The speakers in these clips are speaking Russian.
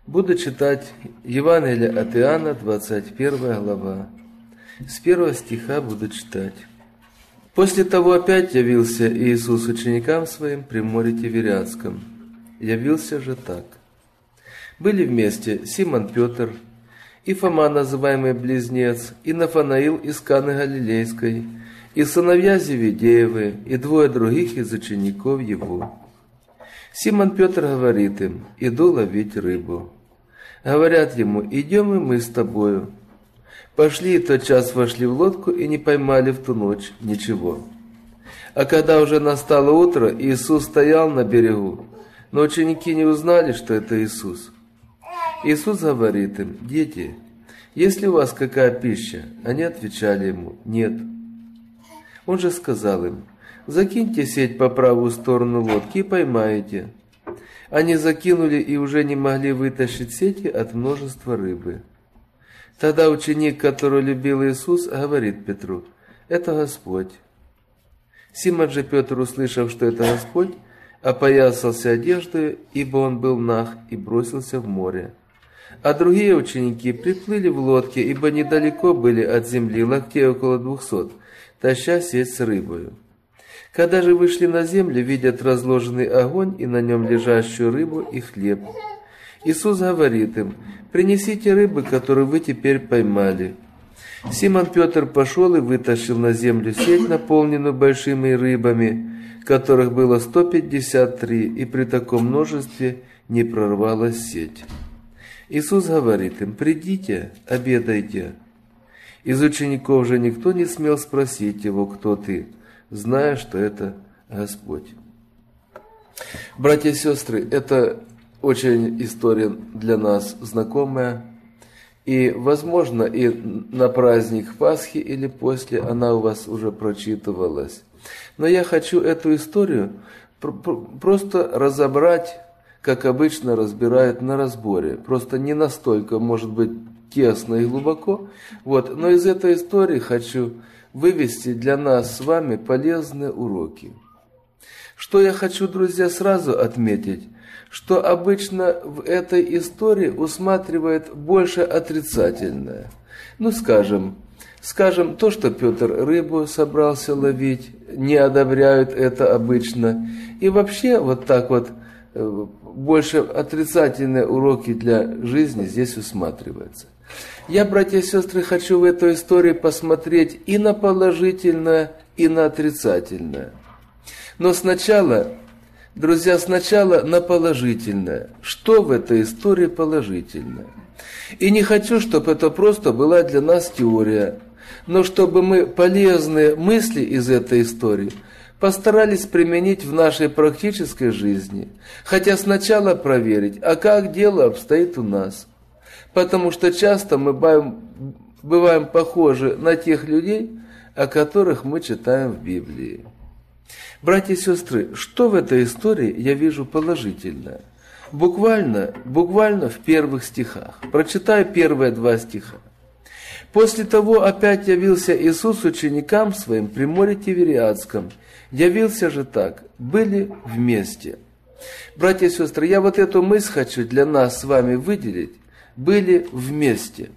Буду читать Евангелие от Иоанна, 21 глава. С 1 стиха буду читать. «После того опять явился Иисус ученикам своим при море Тивериадском. Явился же так. Были вместе Симон Петр, и Фома, называемый Близнец, и Нафанаил из Каны Галилейской, и сыновья Зеведеевы, и двое других из учеников его. Симон Петр говорит им: иду ловить рыбу. Говорят ему: идем и мы с тобою. Пошли, и тотчас вошли в лодку, и не поймали в ту ночь ничего. А когда уже настало утро, Иисус стоял на берегу, но ученики не узнали, что это Иисус. Иисус говорит им: дети, есть ли у вас какая пища? Они отвечали ему: нет. Он же сказал им: закиньте сеть по правую сторону лодки и поймаете. Они закинули и уже не могли вытащить сети от множества рыбы. Тогда ученик, который любил Иисус, говорит Петру: это Господь. Симон же Петр, услышав, что это Господь, опоясался одеждой, ибо он был наг, и бросился в море. А другие ученики приплыли в лодке, ибо недалеко были от земли, локтей около 200, таща сеть с рыбою. Когда же вышли на землю, видят разложенный огонь и на нем лежащую рыбу и хлеб. Иисус говорит им: принесите рыбы, которую вы теперь поймали. Симон Петр пошел и вытащил на землю сеть, наполненную большими рыбами, которых было 153, и при таком множестве не прорвалась сеть. Иисус говорит им: придите, обедайте. Из учеников же никто не смел спросить его: кто ты, зная, что это Господь. Братья и сестры, это очень история для нас знакомая. И, возможно, и на праздник Пасхи или после она у вас уже прочитывалась. Но я хочу эту историю просто разобрать, как обычно разбирают на разборе. Просто не настолько, может быть, тесно и глубоко. Но из этой истории хочу вывести для нас с вами полезные уроки. Что я хочу, друзья, сразу отметить, что обычно в этой истории усматривает больше отрицательное. Скажем, то, что Петр рыбу собрался ловить, не одобряют это обычно. И вообще больше отрицательные уроки для жизни здесь усматриваются. Я, братья и сестры, хочу в этой истории посмотреть и на положительное, и на отрицательное. Но сначала, друзья, на положительное. Что в этой истории положительное? И не хочу, чтобы это просто была для нас теория, но чтобы мы полезные мысли из этой истории постарались применить в нашей практической жизни. Хотя сначала проверить, а как дело обстоит у нас. Потому что часто мы бываем похожи на тех людей, о которых мы читаем в Библии. Братья и сестры, что в этой истории я вижу положительное? Буквально в первых стихах. Прочитаю первые 2 стиха. «После того опять явился Иисус ученикам своим при море Тивериадском. Явился же так, были вместе». Братья и сестры, я эту мысль хочу для нас с вами выделить. Были вместе.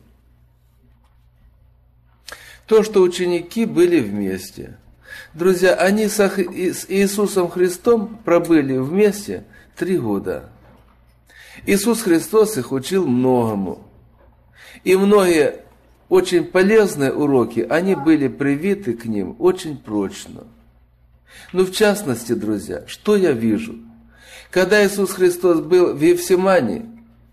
То, что ученики были вместе. Друзья, они с Иисусом Христом пробыли вместе 3 года. Иисус Христос их учил многому. И многие очень полезные уроки, они были привиты к ним очень прочно. В частности, друзья, что я вижу? Когда Иисус Христос был в Евсимании,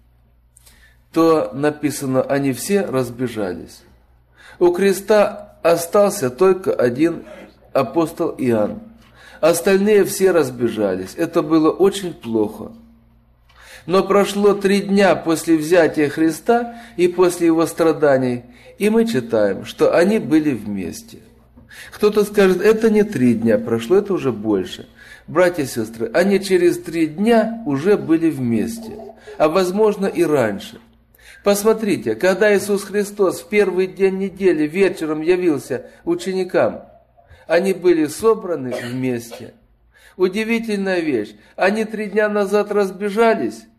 то написано, они все разбежались. У креста остался только один апостол Иоанн. Остальные все разбежались. Это было очень плохо. Но прошло 3 дня после взятия Христа и после его страданий, и мы читаем, что они были вместе. Кто-то скажет, это не 3 дня прошло, это уже больше. Братья и сестры, они через 3 дня уже были вместе, а возможно и раньше. Посмотрите, когда Иисус Христос в первый день недели вечером явился ученикам, они были собраны вместе. Удивительная вещь. Они 3 дня назад разбежались,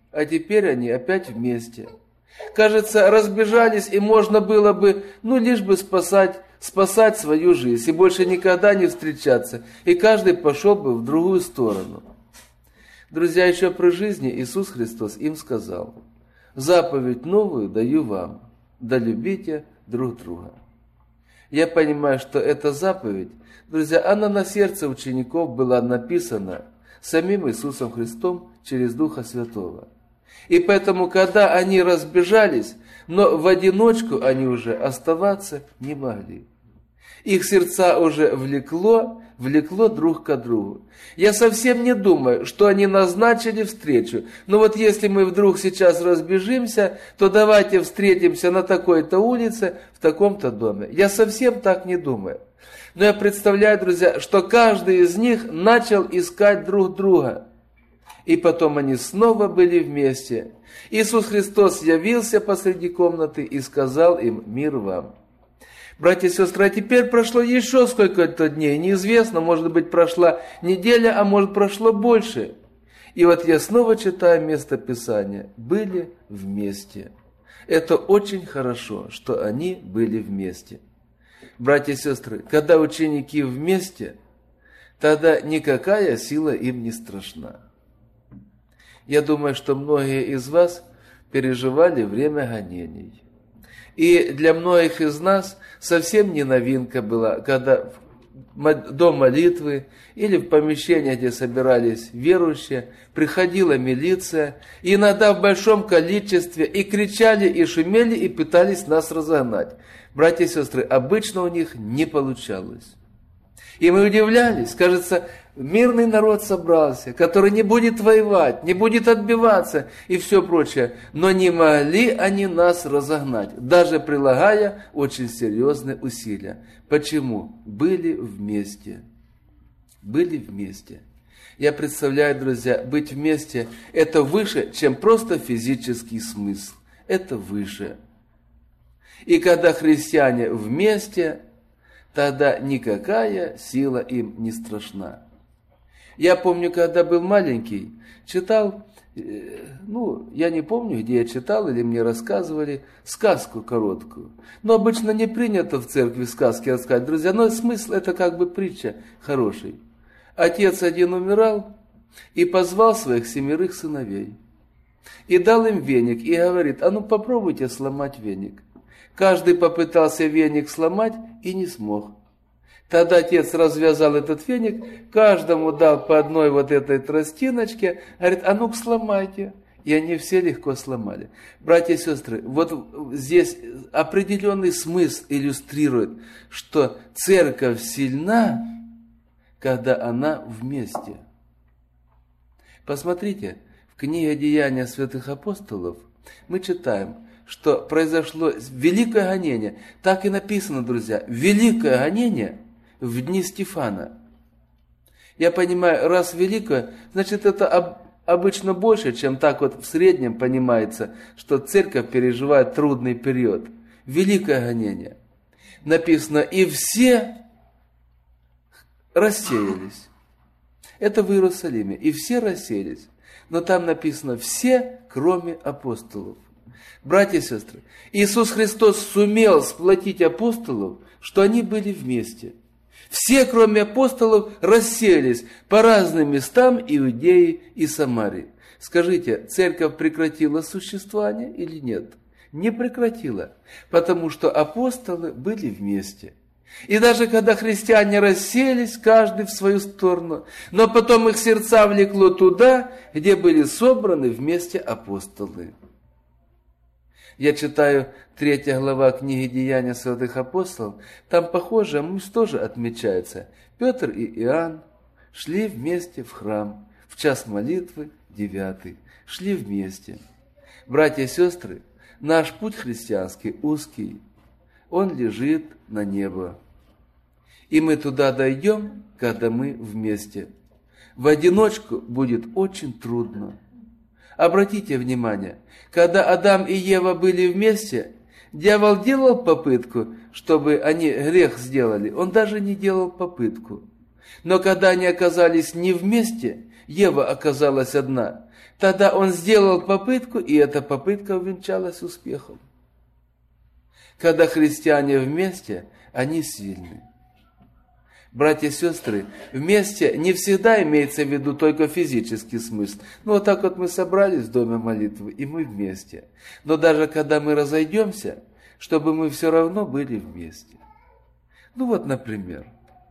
а теперь они опять вместе. Кажется, разбежались, и можно было бы, лишь бы спасать свою жизнь, и больше никогда не встречаться, и каждый пошел бы в другую сторону. Друзья, еще при жизни Иисус Христос им сказал: «Заповедь новую даю вам, да любите друг друга». Я понимаю, что эта заповедь, друзья, она на сердце учеников была написана самим Иисусом Христом через Духа Святого. И поэтому, когда они разбежались, но в одиночку они уже оставаться не могли. Их сердца уже влекло друг к другу. Я совсем не думаю, что они назначили встречу. Но вот если мы вдруг сейчас разбежимся, то давайте встретимся на такой-то улице, в таком-то доме. Я совсем так не думаю. Но я представляю, друзья, что каждый из них начал искать друг друга. И потом они снова были вместе. Иисус Христос явился посреди комнаты и сказал им: «Мир вам». Братья и сестры, а теперь прошло еще сколько-то дней, неизвестно, может быть, прошла неделя, а может, прошло больше. И вот я снова читаю место Писания: «Были вместе». Это очень хорошо, что они были вместе. Братья и сестры, когда ученики вместе, тогда никакая сила им не страшна. Я думаю, что многие из вас переживали время гонений. И для многих из нас совсем не новинка была, когда до молитвы или в помещении, где собирались верующие, приходила милиция, и иногда в большом количестве, и кричали, и шумели, и пытались нас разогнать. Братья и сестры, обычно у них не получалось. И мы удивлялись, кажется, мирный народ собрался, который не будет воевать, не будет отбиваться и все прочее. Но не могли они нас разогнать, даже прилагая очень серьезные усилия. Почему? Были вместе. Были вместе. Я представляю, друзья, быть вместе – это выше, чем просто физический смысл. Это выше. И когда христиане вместе, тогда никакая сила им не страшна. Я помню, когда был маленький, читал, я не помню, где я читал, или мне рассказывали сказку короткую. Но обычно не принято в церкви сказки рассказывать, друзья, но смысл это как бы притча хороший. Отец один умирал и позвал своих 7 сыновей. И дал им веник, и говорит: попробуйте сломать веник. Каждый попытался веник сломать и не смог. Тогда отец развязал этот веник, каждому дал по одной вот этой тростиночке, говорит: сломайте. И они все легко сломали. Братья и сестры, вот здесь определенный смысл иллюстрирует, что церковь сильна, когда она вместе. Посмотрите, в книге «Деяния святых апостолов» мы читаем, что произошло великое гонение. Так и написано, друзья, великое гонение в дни Стефана. Я понимаю, раз великое, значит, это обычно больше, чем так вот в среднем понимается, что церковь переживает трудный период. Великое гонение. Написано: и все рассеялись. Это в Иерусалиме. И все рассеялись. Но там написано: все, кроме апостолов. Братья и сестры, Иисус Христос сумел сплотить апостолов, что они были вместе. Все, кроме апостолов, расселись по разным местам Иудеи и Самарии. Скажите, церковь прекратила существование или нет? Не прекратила, потому что апостолы были вместе. И даже когда христиане расселись, каждый в свою сторону, но потом их сердца влекло туда, где были собраны вместе апостолы. Я читаю 3 глава книги «Деяния святых апостолов». Там похожая мысль тоже отмечается. Петр и Иоанн шли вместе в храм в час молитвы 9. Шли вместе. Братья и сестры, наш путь христианский узкий. Он лежит на небо. И мы туда дойдем, когда мы вместе. В одиночку будет очень трудно. Обратите внимание, когда Адам и Ева были вместе, дьявол делал попытку, чтобы они грех сделали. Он даже не делал попытку. Но когда они оказались не вместе, Ева оказалась одна, Тогда он сделал попытку, и эта попытка увенчалась успехом. Когда христиане вместе, они сильны. Братья и сестры, вместе не всегда имеется в виду только физический смысл. Ну, вот так вот мы собрались в доме молитвы, и мы вместе. Но даже когда мы разойдемся, чтобы мы все равно были вместе. Ну вот, например,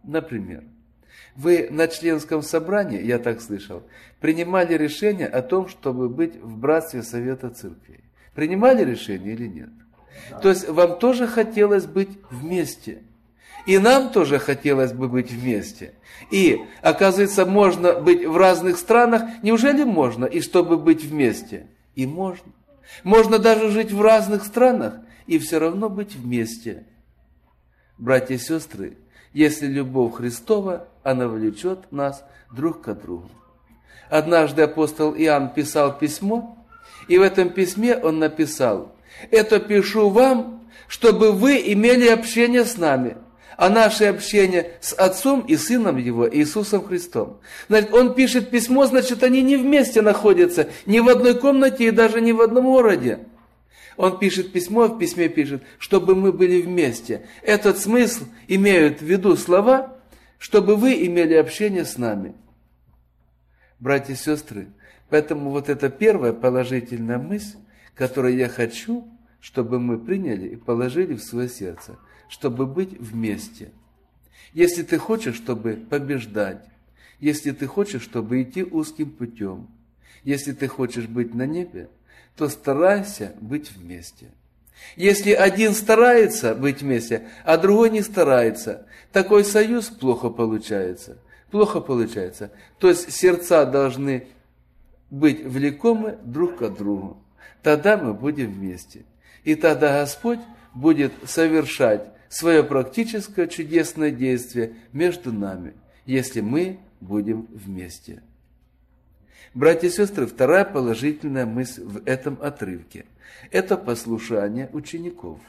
вы на членском собрании, я так слышал, принимали решение о том, чтобы быть в братстве Совета Церквей. Принимали решение или нет? То есть вам тоже хотелось быть вместе. И нам тоже хотелось бы быть вместе. И, оказывается, можно быть в разных странах. Неужели можно, и чтобы быть вместе? И можно. Можно даже жить в разных странах и все равно быть вместе. Братья и сестры, если любовь Христова, она влечет нас друг к другу. Однажды апостол Иоанн писал письмо, и в этом письме он написал: «Это пишу вам, чтобы вы имели общение с нами». А наше общение с Отцом и Сыном Его, Иисусом Христом. Значит, он пишет письмо, значит, они не вместе находятся, ни в одной комнате и даже не в одном городе. Он пишет письмо, в письме пишет, чтобы мы были вместе. Этот смысл имеют в виду слова, чтобы вы имели общение с нами. Братья и сестры, поэтому вот это первая положительная мысль, которую я хочу, чтобы мы приняли и положили в свое сердце, чтобы быть вместе. Если ты хочешь, чтобы побеждать, если ты хочешь, чтобы идти узким путем, если ты хочешь быть на небе, то старайся быть вместе. Если один старается быть вместе, а другой не старается, такой союз плохо получается. Плохо получается. То есть сердца должны быть влекомы друг к другу. Тогда мы будем вместе. И тогда Господь будет совершать свое практическое чудесное действие между нами, если мы будем вместе. Братья и сестры, вторая положительная мысль в этом отрывке – это послушание учеников.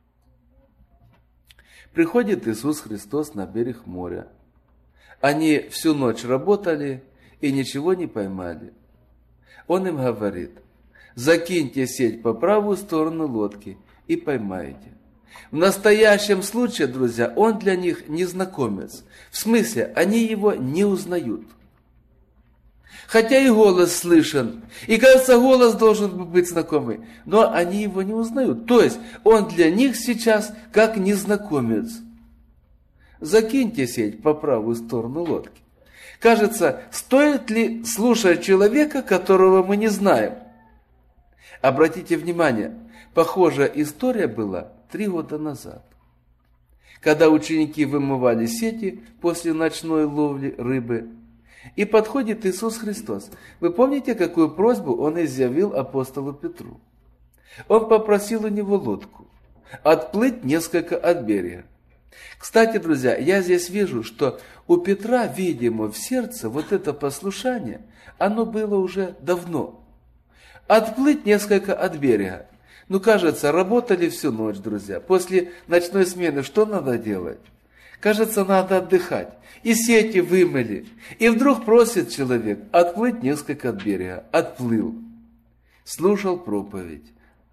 Приходит Иисус Христос на берег моря. Они всю ночь работали и ничего не поймали. Он им говорит: закиньте сеть по правую сторону лодки и поймаете. В настоящем случае, друзья, он для них незнакомец. В смысле, они его не узнают. Хотя и голос слышен, и кажется, голос должен быть знакомый, но они его не узнают. То есть, он для них сейчас как незнакомец. Закиньте сеть по правую сторону лодки. Кажется, стоит ли слушать человека, которого мы не знаем? Обратите внимание, похожая история была 3 года назад, когда ученики вымывали сети после ночной ловли рыбы, и подходит Иисус Христос. Вы помните, какую просьбу Он изъявил апостолу Петру? Он попросил у него лодку отплыть несколько от берега. Кстати, друзья, я здесь вижу, что у Петра, видимо, в сердце вот это послушание, оно было уже давно. Отплыть несколько от берега. Ну, кажется, работали всю ночь, друзья. После ночной смены что надо делать? Кажется, надо отдыхать. И сети вымыли. И вдруг просит человек отплыть несколько от берега. Отплыл. Слушал проповедь.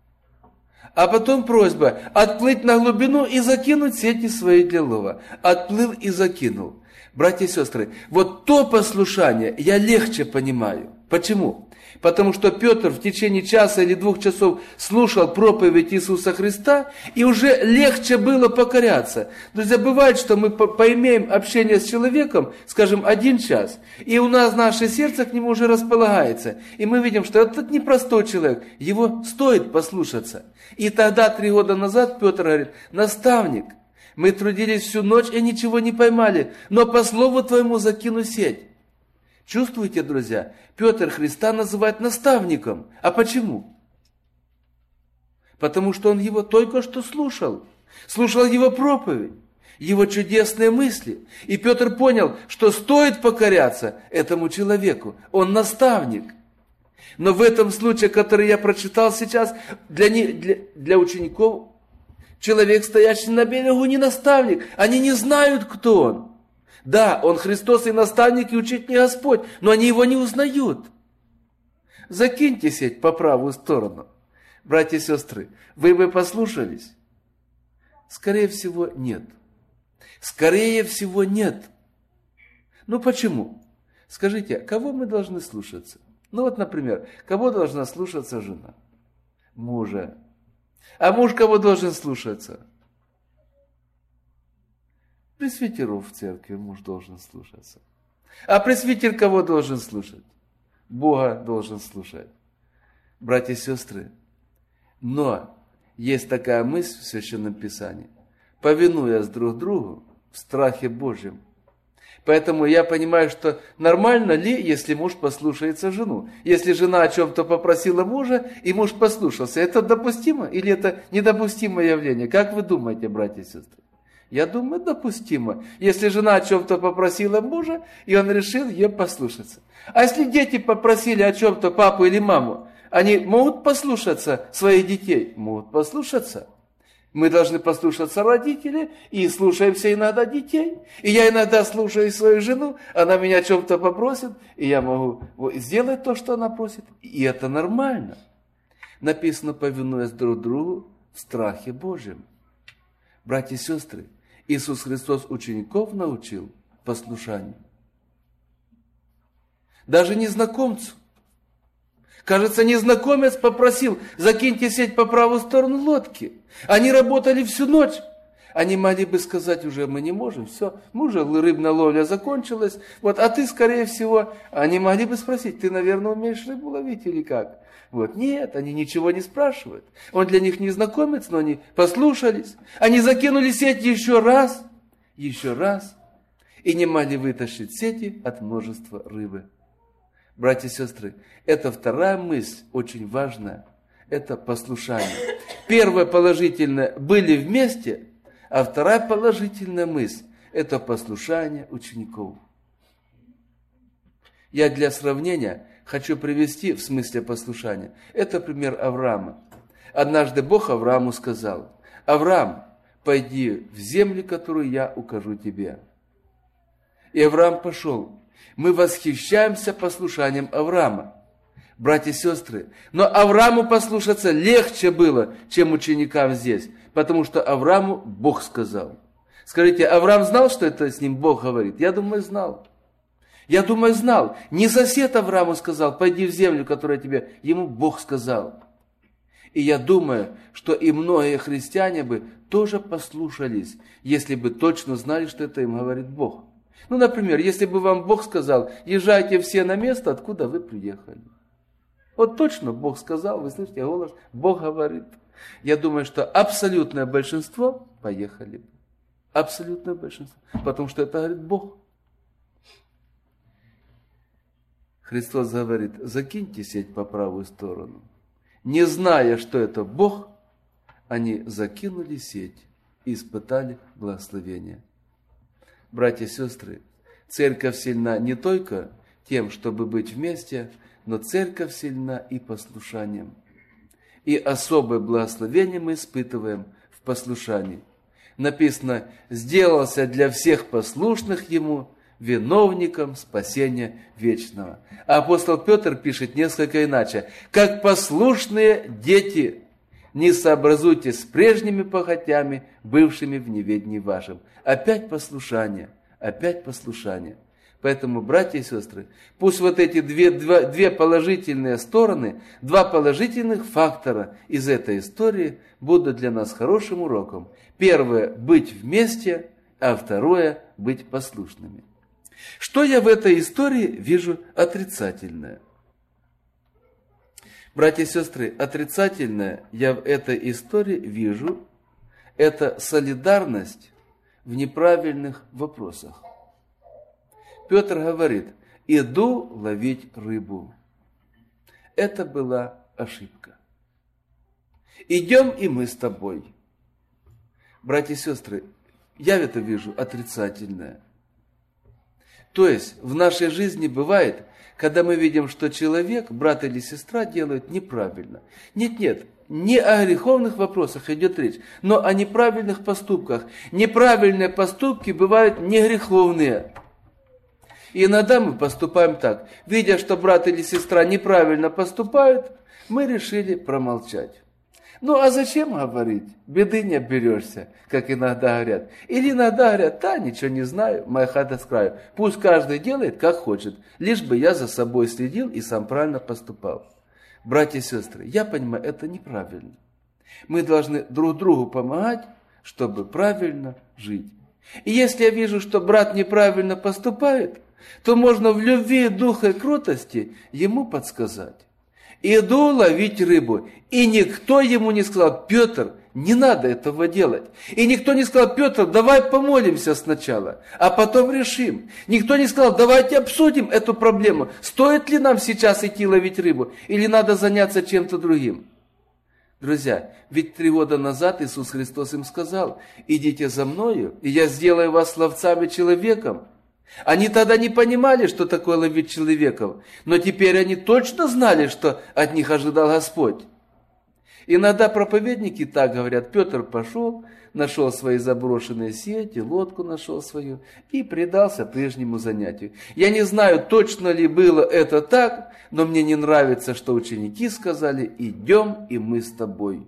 А потом просьба отплыть на глубину и закинуть сети свои для лова. Отплыл и закинул. Братья и сестры, вот то послушание я легче понимаю. Почему? Потому что Петр в течение часа или 2 часов слушал проповедь Иисуса Христа, и уже легче было покоряться. Друзья, бывает, что мы поимеем общение с человеком, скажем, 1 час, и у нас наше сердце к нему уже располагается. И мы видим, что этот непростой человек, его стоит послушаться. И тогда 3 года назад Петр говорит: наставник, мы трудились всю ночь и ничего не поймали, но по слову твоему закину сеть. Чувствуете, друзья, Петр Христа называет наставником. А почему? Потому что он его только что слушал. Слушал его проповедь, его чудесные мысли. И Петр понял, что стоит покоряться этому человеку. Он наставник. Но в этом случае, который я прочитал сейчас, для учеников, человек, стоящий на берегу, не наставник. Они не знают, кто он. Да, он Христос и наставник, и учитель Господь, но они его не узнают. закиньте сеть по правую сторону. Братья и сестры, вы бы послушались? Скорее всего, нет. Скорее всего, нет. Ну почему? Скажите, кого мы должны слушаться? Ну вот, например, кого должна слушаться жена? Мужа. А муж кого должен слушаться? Пресвитеров в церкви муж должен слушаться. А пресвитер кого должен слушать? Бога должен слушать. Братья и сестры, но есть такая мысль в Священном Писании. Повинуясь друг другу в страхе Божьем. Поэтому я понимаю, что нормально ли, если муж послушается жену? Если жена о чем-то попросила мужа, и муж послушался, это допустимо или это недопустимое явление? Как вы думаете, братья и сестры? Я думаю, допустимо. Если жена о чем-то попросила мужа, и он решил ей послушаться. А если дети попросили о чем-то папу или маму, они могут послушаться своих детей? Могут послушаться. Мы должны послушаться родителей и слушаемся иногда детей. И я иногда слушаю свою жену, она меня о чем-то попросит, и я могу сделать то, что она просит. И это нормально. Написано, повинуясь друг другу в страхе Божьем. Братья и сестры, Иисус Христос учеников научил послушанию. Даже незнакомцу. Кажется, незнакомец попросил, закиньте сеть по правую сторону лодки. Они работали всю ночь. Они могли бы сказать, уже мы не можем, все, уже рыбная ловля закончилась. Вот, а ты, скорее всего, они могли бы спросить, ты, наверное, умеешь рыбу ловить или как? Вот, нет, они ничего не спрашивают. Он для них незнакомец, но они послушались. Они закинули сеть еще раз, и не могли вытащить сети от множества рыбы. Братья и сестры, это вторая мысль, очень важная, это послушание. Первая положительная, были вместе, а вторая положительная мысль, это послушание учеников. Я для сравнения хочу привести в смысле послушания. Это пример Авраама. Однажды Бог Аврааму сказал, Авраам, пойди в землю, которую я укажу тебе. И Авраам пошел. Мы восхищаемся послушанием Авраама, братья и сестры. Но Аврааму послушаться легче было, чем ученикам здесь, потому что Аврааму Бог сказал. Скажите, Авраам знал, что это с ним Бог говорит? Я думаю, знал. Не сосед Аврааму сказал, пойди в землю, которая тебе, ему Бог сказал. И я думаю, что и многие христиане бы тоже послушались, если бы точно знали, что это им говорит Бог. Ну, например, если бы вам Бог сказал, езжайте все на место, откуда вы приехали. Вот точно Бог сказал, вы слышите голос, Бог говорит. Я думаю, что абсолютное большинство поехали бы. Абсолютное большинство. Потому что это говорит Бог. Христос говорит, закиньте сеть по правую сторону. Не зная, что это Бог, они закинули сеть и испытали благословение. Братья и сестры, церковь сильна не только тем, чтобы быть вместе, но церковь сильна и послушанием. И особое благословение мы испытываем в послушании. Написано, сделался для всех послушных Ему виновником спасения вечного. А апостол Петр пишет несколько иначе. Как послушные дети, не сообразуйтесь с прежними похотями, бывшими в неведении вашем. Опять послушание. Поэтому, братья и сестры, пусть вот эти две положительные стороны, два положительных фактора из этой истории будут для нас хорошим уроком. Первое – быть вместе, а второе – быть послушными. Что я в этой истории вижу отрицательное? Братья и сестры, отрицательное я в этой истории вижу – это солидарность в неправильных вопросах. Петр говорит, иду ловить рыбу. Это была ошибка. Идем и мы с тобой. Братья и сестры, я это вижу отрицательное. То есть в нашей жизни бывает, когда мы видим, что человек, брат или сестра делают неправильно. Нет, не о греховных вопросах идет речь, но о неправильных поступках. Неправильные поступки бывают не греховные. И иногда мы поступаем так. Видя, что брат или сестра неправильно поступают, мы решили промолчать. Ну, а зачем говорить? Беды не оберешься, как иногда говорят. Или иногда говорят, да, ничего не знаю, моя хата с краю. Пусть каждый делает, как хочет, лишь бы я за собой следил и сам правильно поступал. Братья и сестры, я понимаю, это неправильно. Мы должны друг другу помогать, чтобы правильно жить. И если я вижу, что брат неправильно поступает, то можно в любви, духа и кротости ему подсказать. Иду ловить рыбу. И никто ему не сказал, Петр, не надо этого делать. И никто не сказал, Петр, давай помолимся сначала, а потом решим. Никто не сказал, давайте обсудим эту проблему. Стоит ли нам сейчас идти ловить рыбу, или надо заняться чем-то другим? Друзья, ведь 3 года назад Иисус Христос им сказал, идите за мною, и я сделаю вас ловцами человеком. Они тогда не понимали, что такое ловить человеков, но теперь они точно знали, что от них ожидал Господь. Иногда проповедники так говорят, Петр пошел, нашел свои заброшенные сети, лодку нашел свою и предался прежнему занятию. Я не знаю, точно ли было это так, но мне не нравится, что ученики сказали, идем, и мы с тобой.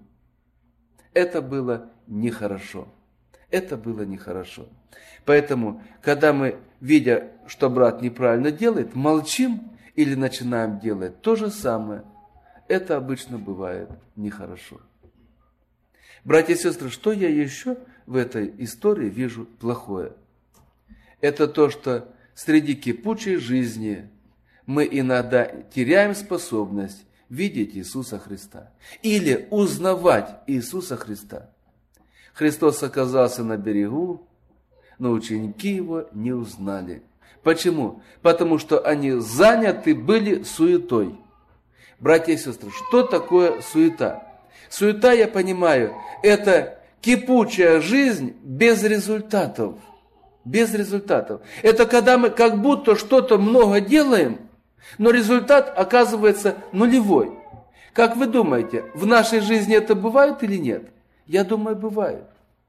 Это было нехорошо. Это было нехорошо. Поэтому, когда мы, видя, что брат неправильно делает, молчим или начинаем делать то же самое, это обычно бывает нехорошо. Братья и сестры, что я еще в этой истории вижу плохое? Это то, что среди кипучей жизни мы иногда теряем способность видеть Иисуса Христа или узнавать Иисуса Христа. Христос оказался на берегу, но ученики его не узнали. Почему? Потому что они заняты были суетой. Братья и сестры, что такое суета? Суета, я понимаю, это кипучая жизнь без результатов. Без результатов. Это когда мы как будто что-то много делаем, но результат оказывается нулевой. Как вы думаете, в нашей жизни это бывает или нет? Я думаю, бывает.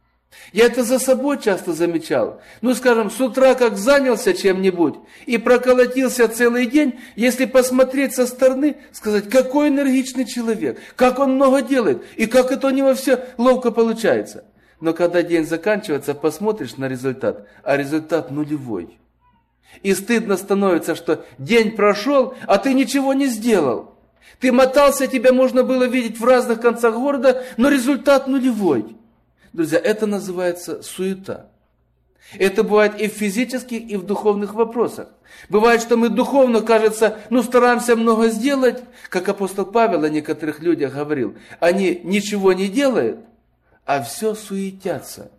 Я это за собой часто замечал. Ну, скажем, с утра как занялся чем-нибудь и проколотился целый день, если посмотреть со стороны, сказать, какой энергичный человек, как он много делает, и как это у него все ловко получается. Но когда день заканчивается, посмотришь на результат, а результат нулевой. И стыдно становится, что день прошел, а ты ничего не сделал. Ты мотался, тебя можно было видеть в разных концах города, но результат нулевой. Друзья, это называется суета. Это бывает и в физических, и в духовных вопросах. Бывает, что мы духовно, кажется, стараемся много сделать, как апостол Павел о некоторых людях говорил. Они ничего не делают, а все суетятся.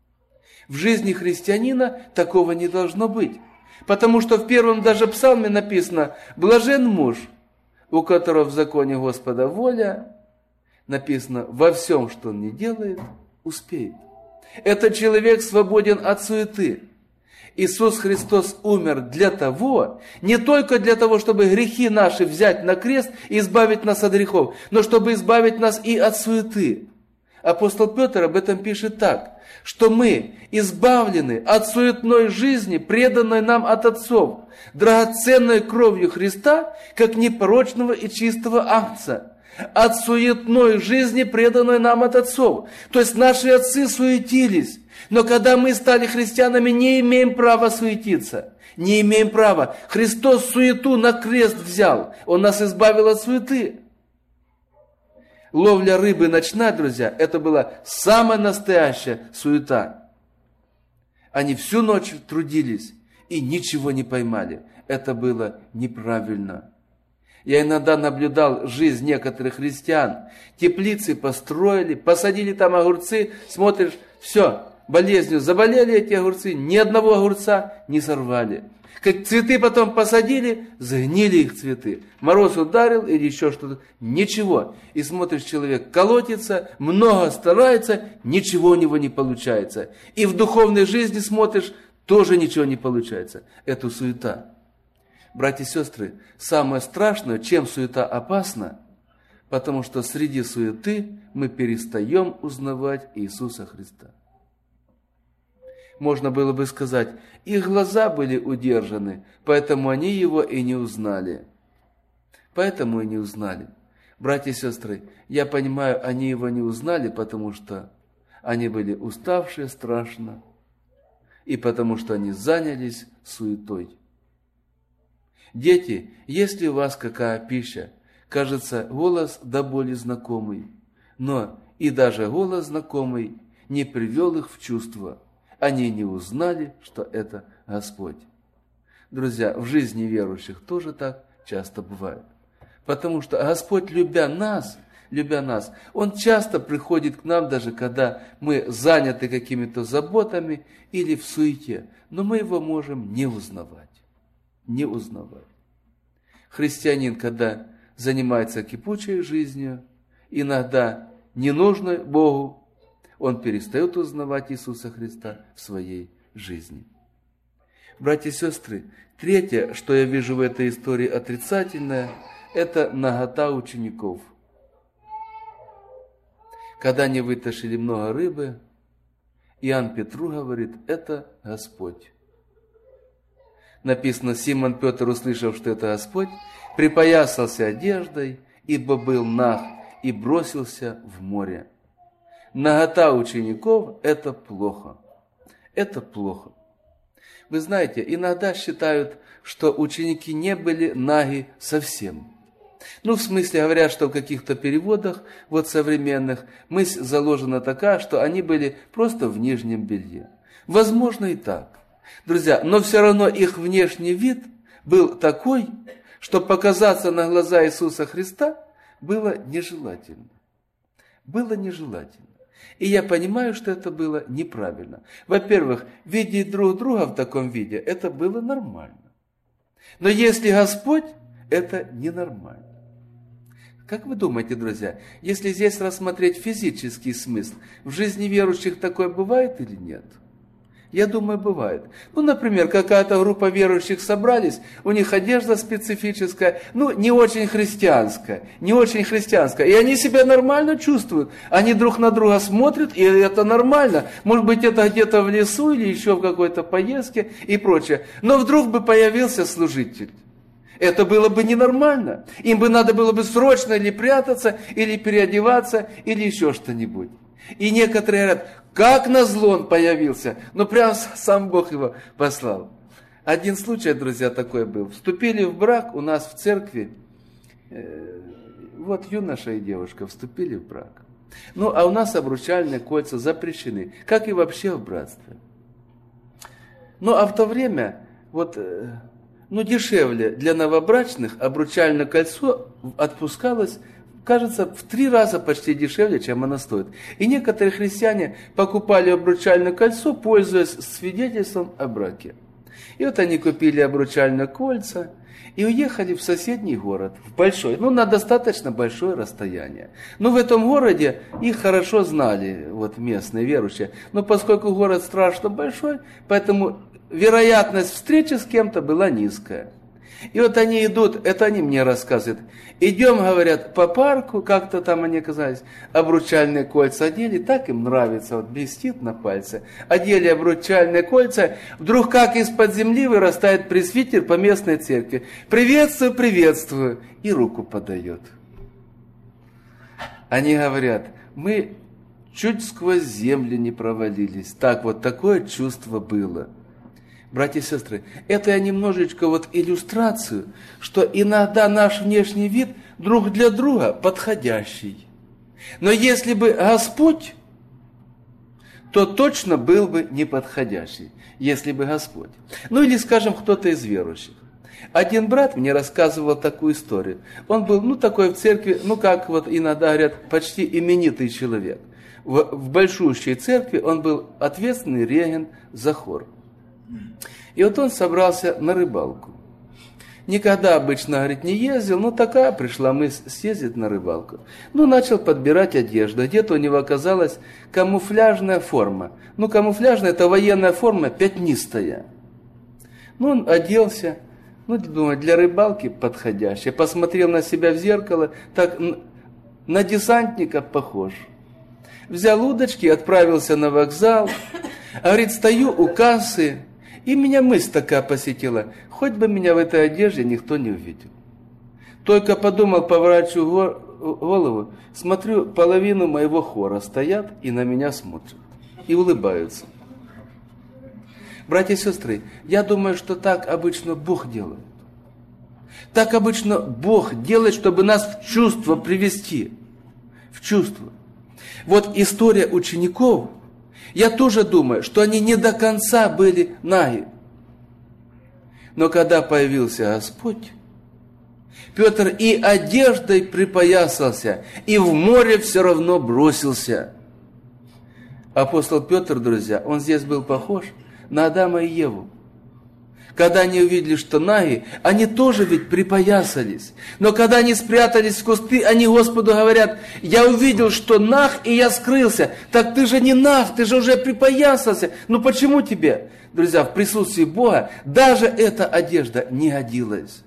В жизни христианина такого не должно быть. Потому что в первом даже псалме написано «Блажен муж, у которого в законе Господа воля», написано «Во всем, что он не делает, успеет». Этот человек свободен от суеты. Иисус Христос умер для того, не только для того, чтобы грехи наши взять на крест и избавить нас от грехов, но чтобы избавить нас и от суеты. Апостол Петр об этом пишет так, что мы избавлены от суетной жизни, преданной нам от отцов, драгоценной кровью Христа, как непорочного и чистого агнца, от суетной жизни, преданной нам от отцов. То есть наши отцы суетились, но когда мы стали христианами, не имеем права суетиться. Не имеем права. Христос суету на крест взял. Он нас избавил от суеты. Ловля рыбы ночная, друзья, это была самая настоящая суета. Они всю ночь трудились и ничего не поймали. Это было неправильно. Я иногда наблюдал жизнь некоторых христиан. Теплицы построили, посадили там огурцы, смотришь, все, болезнью заболели эти огурцы, ни одного огурца не сорвали. Как цветы потом посадили, сгнили их цветы. Мороз ударил или еще что-то, ничего. И смотришь, человек колотится, много старается, ничего у него не получается. И в духовной жизни смотришь, тоже ничего не получается. Это суета. Братья и сестры, самое страшное, чем суета опасна, потому что среди суеты мы перестаем узнавать Иисуса Христа. можно было бы сказать, их глаза были удержаны, поэтому они его и не узнали. Поэтому и не узнали. Братья и сестры, я понимаю, они его не узнали, потому что они были уставшие страшно, и потому что они занялись суетой. Дети, если у вас какая пища, кажется, голос до боли знакомый, но и даже голос знакомый не привел их в чувство. Они не узнали, что это Господь. Друзья, в жизни верующих тоже так часто бывает. Потому что Господь, любя нас, Он часто приходит к нам, даже когда мы заняты какими-то заботами или в суете, но мы Его можем не узнавать. Не узнавать. Христианин, когда занимается кипучей жизнью, иногда ненужной Богу, он перестает узнавать Иисуса Христа в своей жизни. Братья и сестры, третье, что я вижу в этой истории отрицательное, это нагота учеников. Когда они вытащили много рыбы, Иоанн Петру говорит, это Господь. Написано, Симон Петр, услышав, что это Господь, припоясался одеждой, ибо был наг, и бросился в море. Нагота учеников – это плохо. Это плохо. Вы знаете, иногда считают, что ученики не были наги совсем. В смысле, говорят, что в каких-то переводах, современных, мысль заложена такая, что они были просто в нижнем белье. Возможно и так. Друзья, но все равно их внешний вид был такой, что показаться на глаза Иисуса Христа было нежелательно. Было нежелательно. И я понимаю, что это было неправильно. Во-первых, видеть друг друга в таком виде, это было нормально. Но если Господь, это ненормально. Как вы думаете, друзья, если здесь рассмотреть физический смысл, в жизни верующих такое бывает или нет? Я думаю, бывает. Например, какая-то группа верующих собрались, у них одежда специфическая, не очень христианская, и они себя нормально чувствуют. Они друг на друга смотрят, и это нормально. Может быть, это где-то в лесу или еще в какой-то поездке и прочее. Но вдруг бы появился служитель. Это было бы ненормально. Им бы надо было бы срочно или прятаться, или переодеваться, или еще что-нибудь. И некоторые говорят, как назло он появился, прям сам Бог его послал. Один случай, друзья, такой был. Вступили в брак у нас в церкви, юноша и девушка вступили в брак. А у нас обручальные кольца запрещены, как и вообще в братстве. А в то время, дешевле для новобрачных обручальное кольцо отпускалось, кажется, в 3 раза почти дешевле, чем оно стоит. И некоторые христиане покупали обручальное кольцо, пользуясь свидетельством о браке. И они купили обручальное кольцо и уехали в соседний город, в большой, на достаточно большое расстояние. В этом городе их хорошо знали, местные верующие. Но поскольку город страшно большой, поэтому вероятность встречи с кем-то была низкая. И они идут, это они мне рассказывают. Идем, говорят, по парку, как-то там они оказались, обручальные кольца одели, так им нравится, блестит на пальце. Одели обручальные кольца, вдруг как из-под земли вырастает пресвитер по местной церкви. Приветствую, приветствую, и руку подает. Они говорят, мы чуть сквозь землю не провалились. Такое чувство было. Братья и сестры, это я немножечко иллюстрацию, что иногда наш внешний вид друг для друга подходящий. Но если бы Господь, то точно был бы неподходящий, если бы Господь. Или, скажем, кто-то из верующих. Один брат мне рассказывал такую историю. Он был, такой в церкви, как иногда говорят, почти именитый человек. В большущей церкви он был ответственный регент за хор. И он собрался на рыбалку. Никогда обычно, говорит, не ездил, такая пришла мысль съездить на рыбалку. Начал подбирать одежду. Где-то у него оказалась камуфляжная форма. Камуфляжная – это военная форма, пятнистая. Он оделся, думаю, для рыбалки подходящая. Посмотрел на себя в зеркало, так на десантника похож. Взял удочки, отправился на вокзал. А говорит, стою у кассы, и меня мысль такая посетила, хоть бы меня в этой одежде никто не увидел. Только подумал, поворачиваю голову, смотрю, половину моего хора стоят и на меня смотрят, и улыбаются. Братья и сестры, я думаю, что так обычно Бог делает. Так обычно Бог делает, чтобы нас в чувство привести. В чувство. Вот история учеников, я тоже думаю, что они не до конца были наги. Но когда появился Господь, Петр и одеждой припоясался, и в море все равно бросился. Апостол Петр, друзья, он здесь был похож на Адама и Еву. Когда они увидели, что наги, они тоже ведь припоясались. Но когда они спрятались в кусты, они Господу говорят, я увидел, что наг, и я скрылся. Так ты же не наг, ты же уже припоясался. Ну почему тебе? Друзья, в присутствии Бога даже эта одежда не годилась.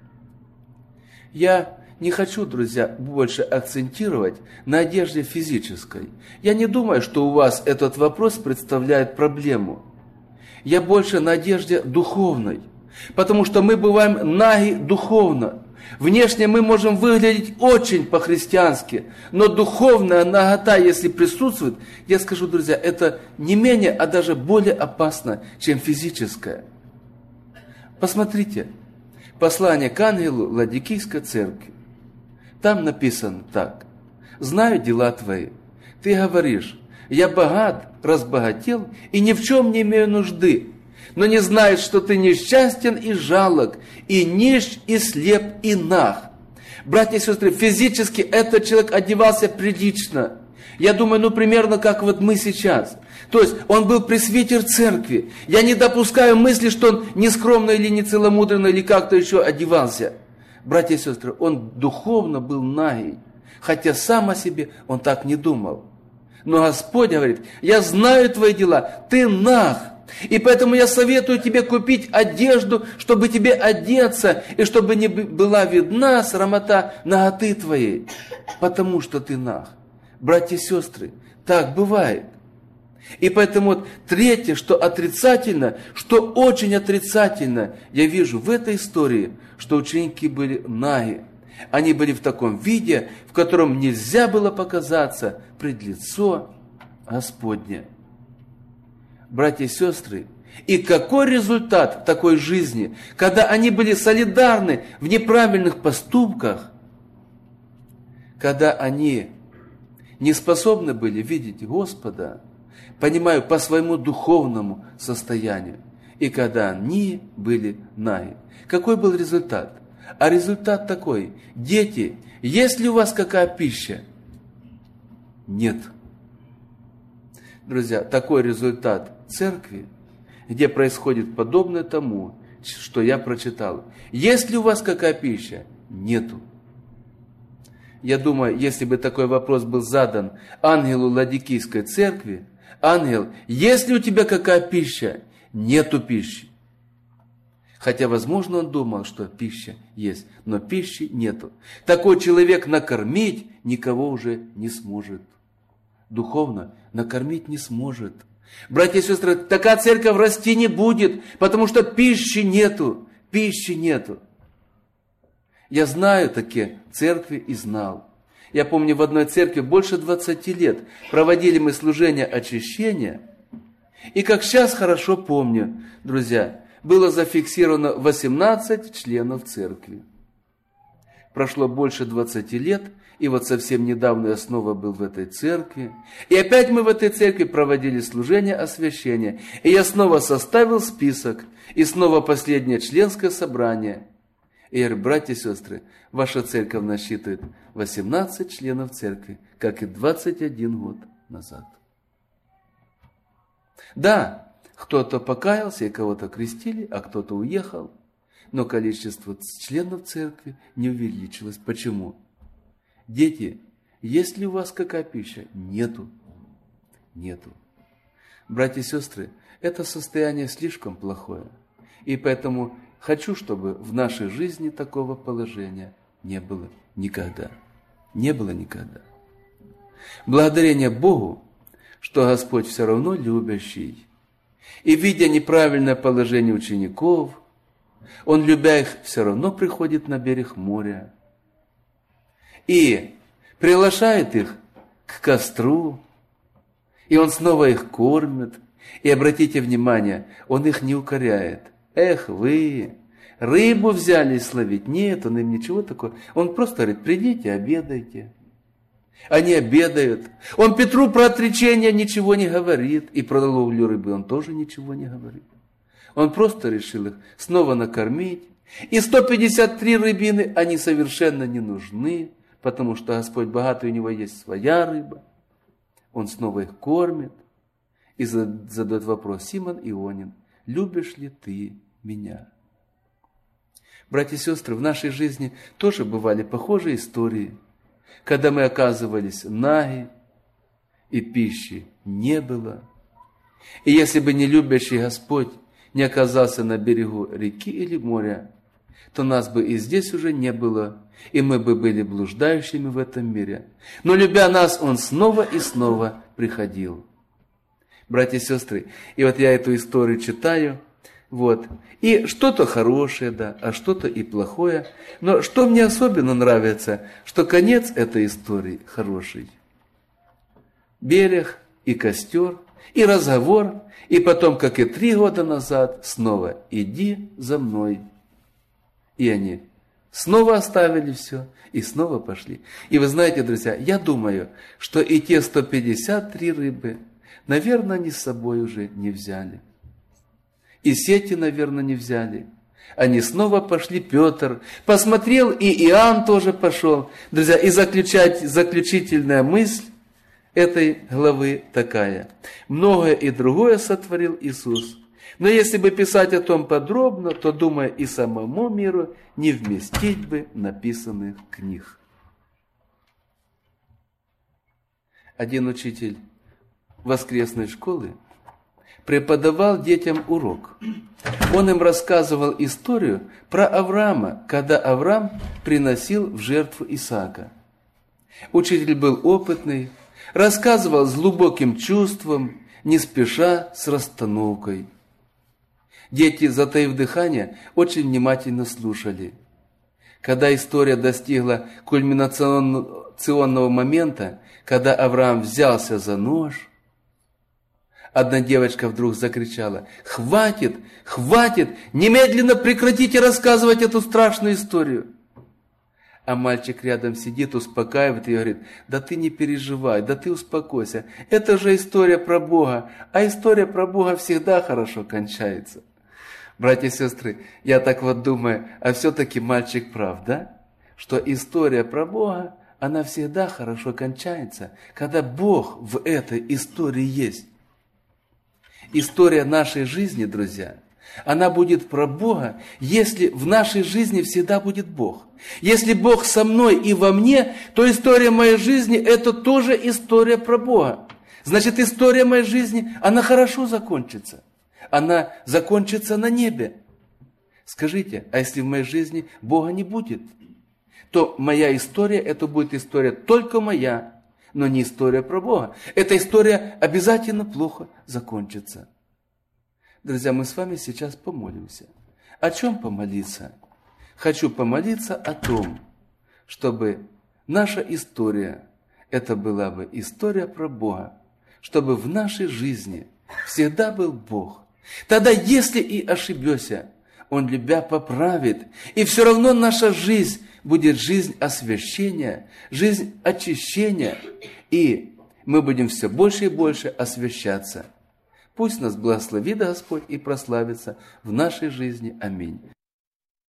Я не хочу, друзья, больше акцентировать на одежде физической. Я не думаю, что у вас этот вопрос представляет проблему. Я больше на одежде духовной, потому что мы бываем наги духовно. Внешне мы можем выглядеть очень по-христиански, но духовная нагота, если присутствует, я скажу, друзья, это не менее, а даже более опасно, чем физическая. Посмотрите, послание к ангелу Ладикийской церкви. Там написано так. «Знаю дела твои. Ты говоришь, я богат, разбогател и ни в чем не имею нужды, но не знаешь, что ты несчастен и жалок, и нищ, и слеп, и наг». Братья и сестры, физически этот человек одевался прилично. Я думаю, примерно как вот мы сейчас. То есть, он был пресвитер церкви. Я не допускаю мысли, что он нескромно или нецеломудренно, или как-то еще одевался. Братья и сестры, он духовно был нагий, хотя сам о себе он так не думал. Но Господь говорит, я знаю твои дела, ты наг. И поэтому я советую тебе купить одежду, чтобы тебе одеться, и чтобы не была видна срамота наготы твоей, потому что ты наг. Братья и сестры, так бывает. И поэтому вот третье, что отрицательно, что очень отрицательно, я вижу в этой истории, что ученики были наги. Они были в таком виде, в котором нельзя было показаться пред лицо Господне. Братья и сестры, и какой результат такой жизни, когда они были солидарны в неправильных поступках, когда они не способны были видеть Господа, понимаю, по своему духовному состоянию, и когда они были наги. Какой был результат? А результат такой: дети, есть ли у вас какая пища? Нет. Друзья, такой результат церкви, где происходит подобное тому, что я прочитал. Есть ли у вас какая пища? Нету. Я думаю, если бы такой вопрос был задан ангелу Ладикийской церкви, ангел, есть ли у тебя какая пища? Нету пищи. Хотя, возможно, он думал, что пища есть, но пищи нету. Такой человек накормить никого уже не сможет. Духовно накормить не сможет. Братья и сестры, такая церковь расти не будет, потому что пищи нету. Пищи нету. Я знаю такие церкви и знал. Я помню, в одной церкви больше 20 лет проводили мы служение очищения. И как сейчас хорошо помню, друзья, было зафиксировано 18 членов церкви. Прошло больше 20 лет, и вот совсем недавно я снова был в этой церкви. И опять мы в этой церкви проводили служение освящения. И я снова составил список, и снова последнее членское собрание. И я говорю, братья и сестры, ваша церковь насчитывает 18 членов церкви, как и 21 год назад. Да, кто-то покаялся и кого-то крестили, а кто-то уехал. Но количество членов церкви не увеличилось. Почему? Дети, есть ли у вас какая пища? Нету. Нету. Братья и сестры, это состояние слишком плохое. И поэтому хочу, чтобы в нашей жизни такого положения не было никогда. Не было никогда. Благодарение Богу, что Господь все равно любящий, И, видя неправильное положение учеников, Он, любя их, все равно приходит на берег моря и приглашает их к костру, и Он снова их кормит. И обратите внимание, Он их не укоряет. Эх вы, рыбу взялись ловить. Нет, Он им ничего такого. Он просто говорит, придите, обедайте. Они обедают. Он Петру про отречение ничего не говорит. И про ловлю рыбы Он тоже ничего не говорит. Он просто решил их снова накормить. И 153 рыбины, они совершенно не нужны, потому что Господь богатый, у Него есть своя рыба. Он снова их кормит и задает вопрос: Симон Ионин, любишь ли ты меня? Братья и сестры, в нашей жизни тоже бывали похожие истории, когда мы оказывались наги, и пищи не было. И если бы не любящий Господь не оказался на берегу реки или моря, то нас бы и здесь уже не было, и мы бы были блуждающими в этом мире. Но, любя нас, Он снова и снова приходил. Братья и сестры, и вот я эту историю читаю, и что-то хорошее, да, а что-то и плохое. Но что мне особенно нравится, что конец этой истории хороший. Берег и костер, и разговор, и потом, как и 3 года назад, снова иди за мной. И они снова оставили все и снова пошли. И вы знаете, друзья, я думаю, что и те 153 рыбы, наверное, они с собой уже не взяли. И сети, наверное, не взяли. Они снова пошли, Петр посмотрел, и Иоанн тоже пошел. Друзья, и заключительная мысль этой главы такая: многое и другое сотворил Иисус. Но если бы писать о том подробно, то, думаю, и самому миру не вместить бы написанных книг. Один учитель воскресной школы преподавал детям урок. Он им рассказывал историю про Авраама, когда Авраам приносил в жертву Исаака. Учитель был опытный, рассказывал с глубоким чувством, не спеша, с расстановкой. Дети, затаив дыхание, очень внимательно слушали. Когда история достигла кульминационного момента, когда Авраам взялся за нож, одна девочка вдруг закричала: «Хватит, хватит, немедленно прекратите рассказывать эту страшную историю!» А мальчик рядом сидит, успокаивает и говорит: «Да ты не переживай, да ты успокойся, это же история про Бога, а история про Бога всегда хорошо кончается». Братья и сестры, я так вот думаю, а все-таки мальчик прав, да? Что история про Бога, она всегда хорошо кончается, когда Бог в этой истории есть. История нашей жизни, друзья, она будет про Бога, если в нашей жизни всегда будет Бог. Если Бог со мной и во мне, то история моей жизни – это тоже история про Бога. Значит, история моей жизни, она хорошо закончится. Она закончится на небе. Скажите, а если в моей жизни Бога не будет, то моя история, это будет история только моя, но не история про Бога. Эта история обязательно плохо закончится. Друзья, мы с вами сейчас помолимся. О чем помолиться? Хочу помолиться о том, чтобы наша история, это была бы история про Бога, чтобы в нашей жизни всегда был Бог. Тогда, если и ошибешься, Он, любя, поправит. И все равно наша жизнь будет жизнь освящения, жизнь очищения. И мы будем все больше и больше освящаться. Пусть нас благословит Господь и прославится в нашей жизни. Аминь.